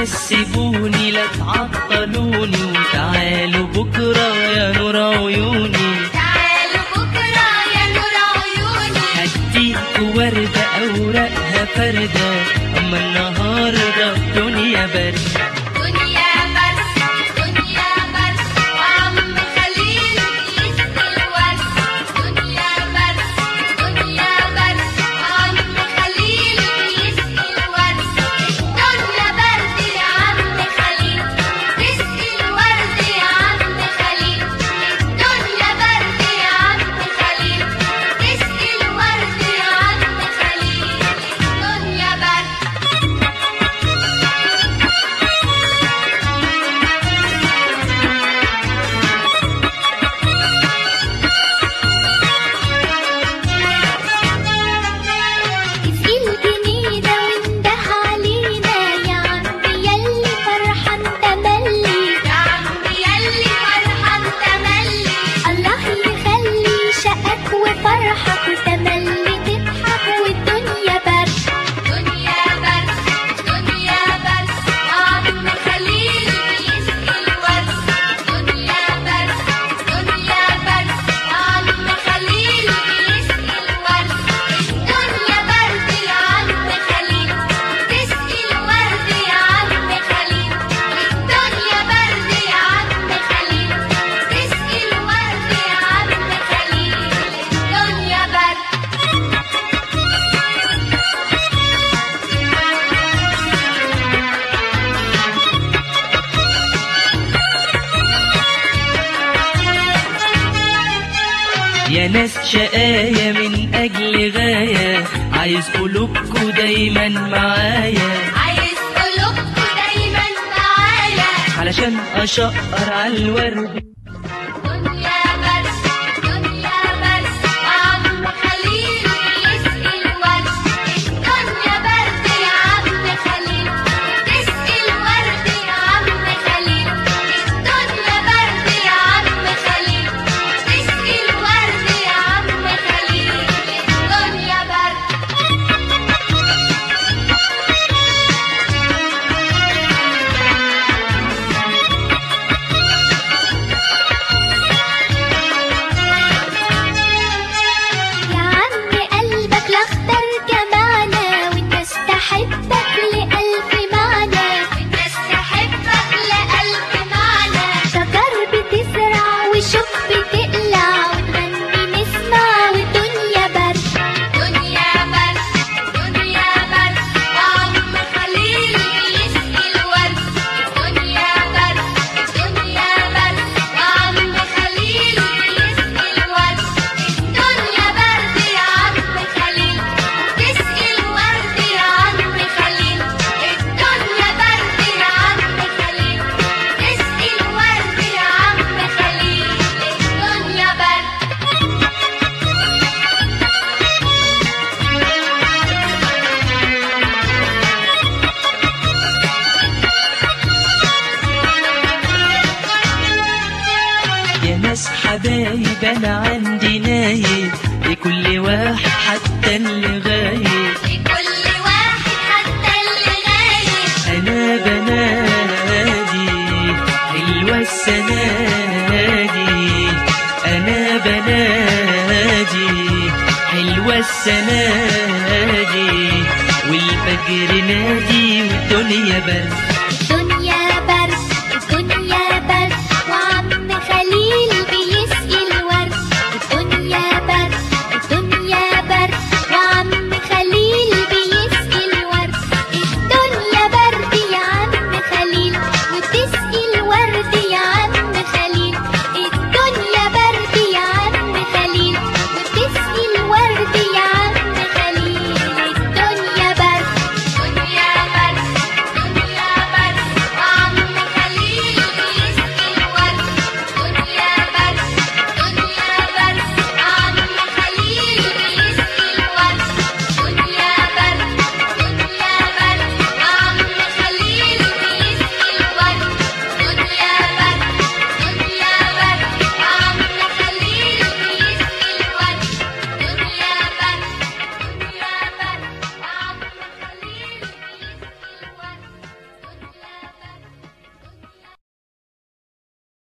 ناس سيبوني لا تعطلوني، وتعالوا بكرة يا نور عيوني، تعالوا بكرة يا نور عيوني. هديكوا وردة أوراقها فردة، أما النهاردة الدنيا برد. دنيا برد دنيا برد، وعم خليل يسقي الورد. دنيا برد دنيا برد، وعم خليل يسقي الورد. الدنيا برد يا عم خليل، تسقي الورد يا عم خليل. الدنيا برد يا عم خليل، تسقي الورد يا عم خليل. الدنيا برد. تسقي الجنينة وانده علينا يا عم ياللي فرحان تملي، يا عم ياللي فرحان تملي. الله يخلي شقك وفرحك وتملي تضحك والدنيا برد. دنيا برد دنيا برد، وعم خليل بيسقي الورد. دنيا برد دنيا برد، وعم خليل بيسقي الورد. الدنيا برد يا عم خليل، تسقي الورد يا عم خليل. الدنيا برد يا عم خليل، تسقي الورد يا عم خليل. الدنيا برد. يا ناس شقاية من أجل غاية، عايز قلوبكوا دايما معايا، عايز قلوبكوا دايما معايا. علشان أشقر عالورد. دنيا برد دنيا برد، وعم خليل يسقي الورد. الدنيا برد يا عم خليل، تسقي الورد يا عم خليل. الدنيا برد يا عم خليل، تسقي الورد يا عم خليل. الدنيا برد. يا عم قلبك لاختار جمعنا، والناس تحبك لألف معنى. والناس تحبك لألف معنى. شجر بتزرع وشوك بتقلع، وتغني نسمع والدنيا برد. دنيا برد دنيا برد، وعم خليل بيسقي الورد. دنيا برد دنيا برد، وعم خليل بيسقي الورد. الدنيا برد يا عم خليل، تسقي الورد يا عم خليل. الدنيا برد يا عم خليل، تسقي الورد يا عم خليل. الدنيا برد. يا ناس حبايب أنا عندي نايب، لكل واحد حتى اللي غايب. لكل واحد حتى اللي غايب. أنا بنادي حلوة السنادي، أنا بنادي حلوة السنادي، والفجر نادي والدنيا برد.